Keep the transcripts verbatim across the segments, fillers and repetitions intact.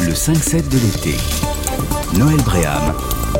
Le cinq sept de l'été. Noël Bréham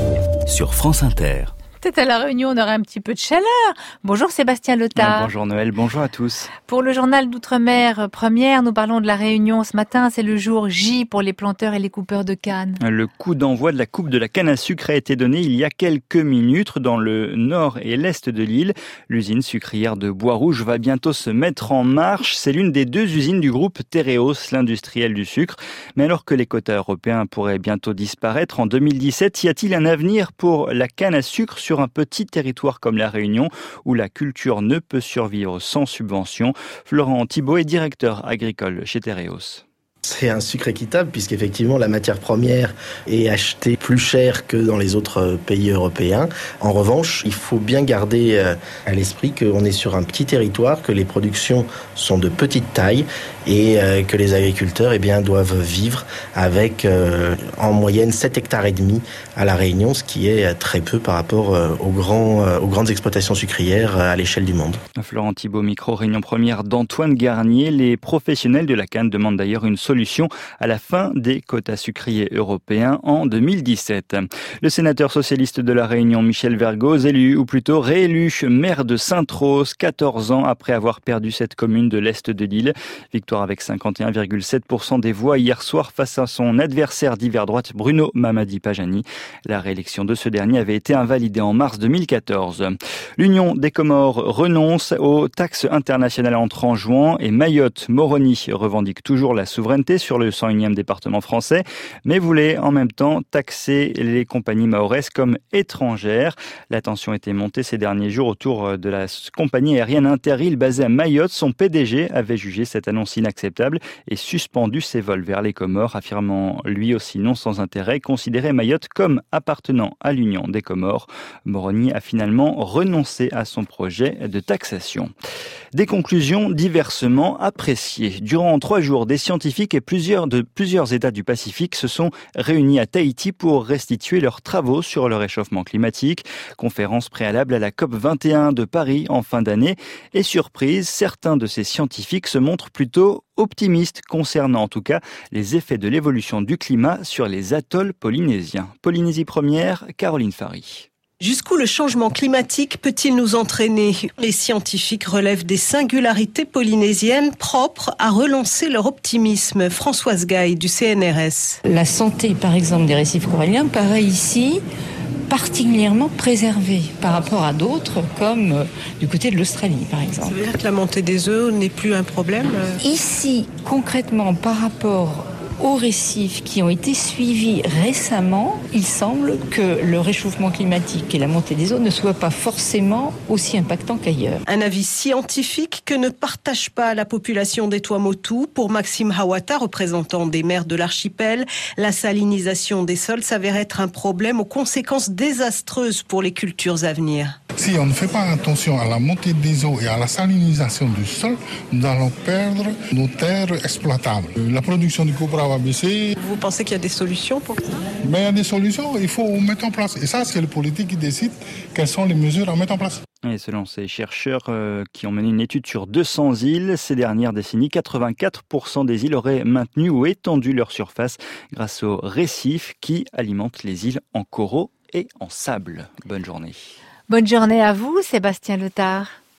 sur France Inter. Peut-être à La Réunion, on aurait un petit peu de chaleur. Bonjour Sébastien Letard. Ah, bonjour Noël, bonjour à tous. Pour le journal d'Outre-mer Première, nous parlons de La Réunion. Ce matin, c'est le jour J pour les planteurs et les coupeurs de canne. Le coup d'envoi de la coupe de la canne à sucre a été donné il y a quelques minutes dans le nord et l'est de l'île. L'usine sucrière de Bois-Rouge va bientôt se mettre en marche. C'est l'une des deux usines du groupe Tereos, l'industriel du sucre. Mais alors que les quotas européens pourraient bientôt disparaître en deux mille dix-sept, y a-t-il un avenir pour la canne à sucre sur un petit territoire comme La Réunion où la culture ne peut survivre sans subvention? Florent Thibault est directeur agricole chez Tereos. C'est un sucre équitable puisqu'effectivement la matière première est achetée plus cher que dans les autres pays européens. En revanche, il faut bien garder à l'esprit qu'on est sur un petit territoire, que les productions sont de petite taille et que les agriculteurs eh bien, doivent vivre avec euh, en moyenne sept hectares et demi à La Réunion, ce qui est très peu par rapport aux, grands, aux grandes exploitations sucrières à l'échelle du monde. Florent Thibault, micro Réunion Première d'Antoine Garnier. Les professionnels de la canne demandent d'ailleurs une solution à la fin des quotas sucriers européens en deux mille dix-sept. Le sénateur socialiste de La Réunion, Michel Vergoz, élu, ou plutôt réélu maire de Sainte-Rose, quatorze ans après avoir perdu cette commune de l'est de l'île. Victoire avec cinquante et un virgule sept pour cent des voix hier soir face à son adversaire d'hiver droite, Bruno Mamadi-Pajani. La réélection de ce dernier avait été invalidée en mars deux mille quatorze. L'Union des Comores renonce aux taxes internationales entrant en juin et Mayotte, Moroni revendique toujours la souveraineté sur le cent unième département français, mais voulait en même temps taxer les compagnies mahoraises comme étrangères. La tension était montée ces derniers jours autour de la compagnie aérienne Interrail basée à Mayotte. Son P D G avait jugé cette annonce inacceptable et suspendu ses vols vers les Comores, affirmant lui aussi non sans intérêt considérer Mayotte comme appartenant à l'Union des Comores. Moroni a finalement renoncé à son projet de taxation. Des conclusions diversement appréciées. Durant trois jours, des scientifiques et plusieurs de plusieurs États du Pacifique se sont réunis à Tahiti pour restituer leurs travaux sur le réchauffement climatique. Conférence préalable à la COP vingt et un de Paris en fin d'année. Et surprise, certains de ces scientifiques se montrent plutôt optimistes concernant en tout cas les effets de l'évolution du climat sur les atolls polynésiens. Polynésie première, Caroline Fary. Jusqu'où le changement climatique peut-il nous entraîner? Les scientifiques relèvent des singularités polynésiennes propres à relancer leur optimisme. Françoise Gaille du C N R S. La santé, par exemple, des récifs coralliens paraît ici particulièrement préservée par rapport à d'autres, comme euh, du côté de l'Australie, par exemple. Ça veut dire que la montée des eaux n'est plus un problème? Ici, concrètement, par rapport aux récifs qui ont été suivis récemment, il semble que le réchauffement climatique et la montée des eaux ne soient pas forcément aussi impactants qu'ailleurs. Un avis scientifique que ne partage pas la population des Tuamotu. Pour Maxime Hawata, représentant des maires de l'archipel, la salinisation des sols s'avère être un problème aux conséquences désastreuses pour les cultures à venir. Si on ne fait pas attention à la montée des eaux et à la salinisation du sol, nous allons perdre nos terres exploitables. La production du copra va baisser. Vous pensez qu'il y a des solutions pour ça? Mais il y a des solutions, il faut mettre en place. Et ça, c'est les politiques qui décident quelles sont les mesures à mettre en place. Et selon ces chercheurs euh, qui ont mené une étude sur deux cents îles, ces dernières décennies, quatre-vingt-quatre pour cent des îles auraient maintenu ou étendu leur surface grâce aux récifs qui alimentent les îles en coraux et en sable. Bonne journée. Bonne journée à vous, Sébastien Letard.